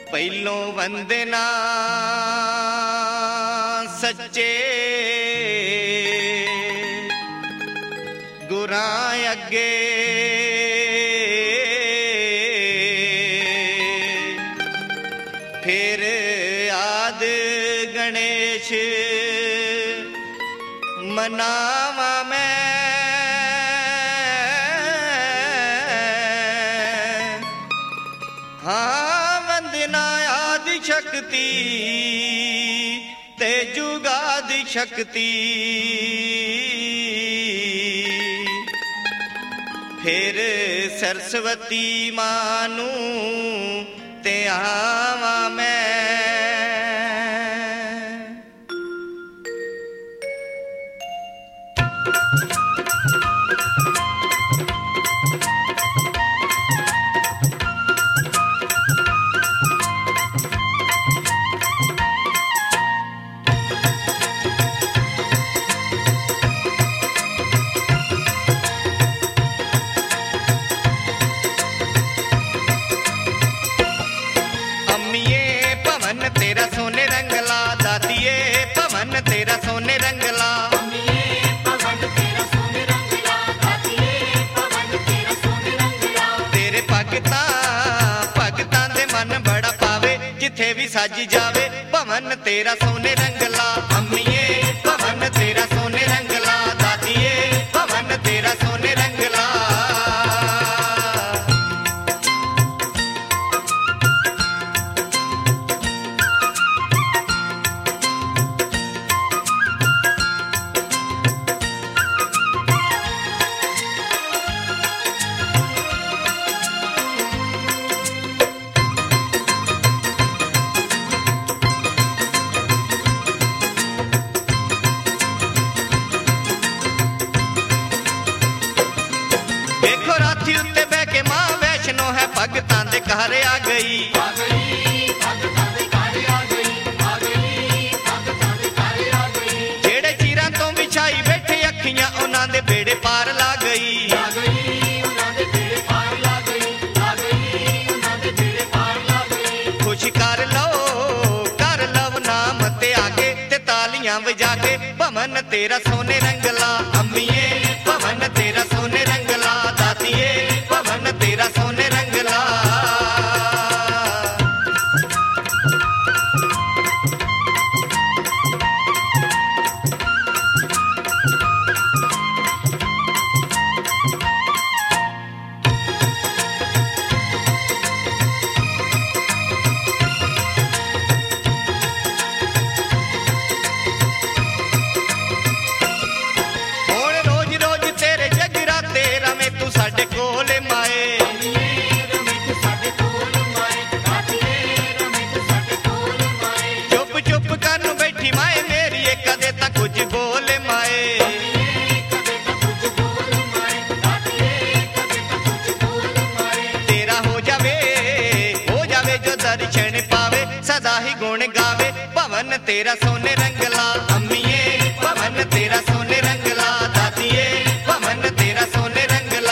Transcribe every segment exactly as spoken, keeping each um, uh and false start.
पहलों वंदना सच्चे गुरां अगे फिर आद गणेश मनावा मैं हाँ वंदना आदि शक्ति ते जुगादि शक्ति फिर सरस्वती मानू ते आवा मैं तेरा सोने रंगला दादिए पवन तेरा सोने रंगला पवन तेरा सोने रंगला दादिए पवन तेरा सोने रंगला तेरे भगता भगतां दे मन बड़ा पावे जिथे भी सज जावे पवन तेरा सोने रंगला अम्मीए पवन तेरा सोने रंगला दादिए पवन तेरा सोने रंगला भगतां दे घर आ गई आ गई भगतां दे घर आ गई आ गई भगतां दे घर आ गई जेड़े चीरां तो विछाई बैठे अखियां उन्हां दे बेड़े पार ला गई आ गई उन्हां दे बेड़े पार ला गई आ गई उन्हां दे बेड़े पार ला गई खुश कर लो कर लव नाम ते आगे ते तालियां बजा के पवन तेरा सोने रंगला अम्मीए पवन तेरा सोने रंगला दादिए पवन तेरा सोने रंगला साडे कोल माए चुप चुप कर बैठी माए मेरी कदे ता कुछ बोल माए तेरा हो जावे हो जावे जो दर्शन पावे सदा ही गुण गावे पवन तेरा सोने रंगला अम्मीए पवन तेरा सोने रंगला दादिए पवन तेरा सोने रंगला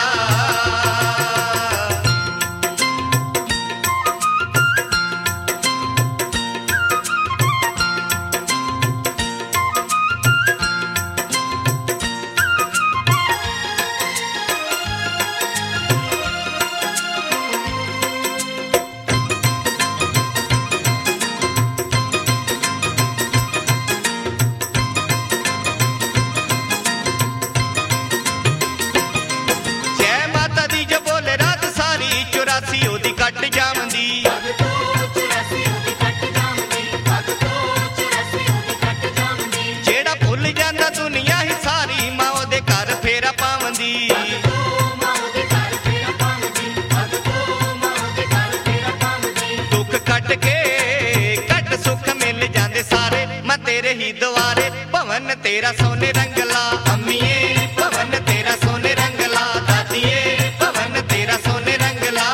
कट जावंदी जेड़ा भुल जांदा दुनिया ही सारी मां ओदे घर फेरा पावंदी दुख कट के कट सुख मिल जांदे सारे मैं तेरे ही द्वारे पवन तेरा सोने रंगला अम्मीए पवन तेरा सोने रंगला दादिए पवन तेरा सोने रंगला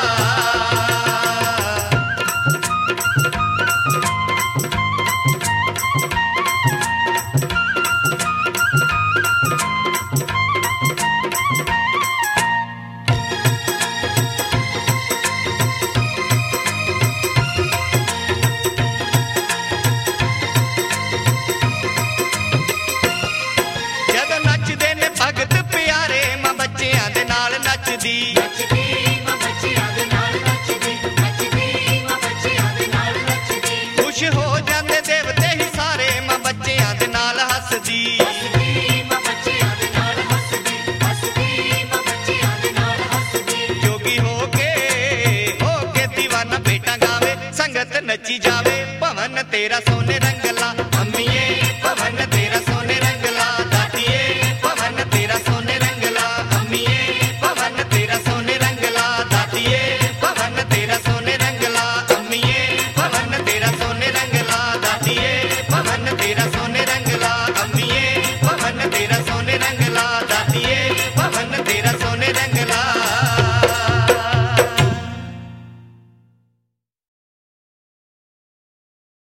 सजी जावे भवन तेरा सोने रंगला। अम्मीए भवन तेरा सोने रंगला, दादीए भवन तेरा सोने रंगला। अम्मीए भवन तेरा सोने रंगला, दादीए भवन तेरा सोने रंगला। अम्मीए भवन तेरा सोने रंगला, दादीए भवन तेरा सोने रंगला। अम्मीए भवन तेरा सोने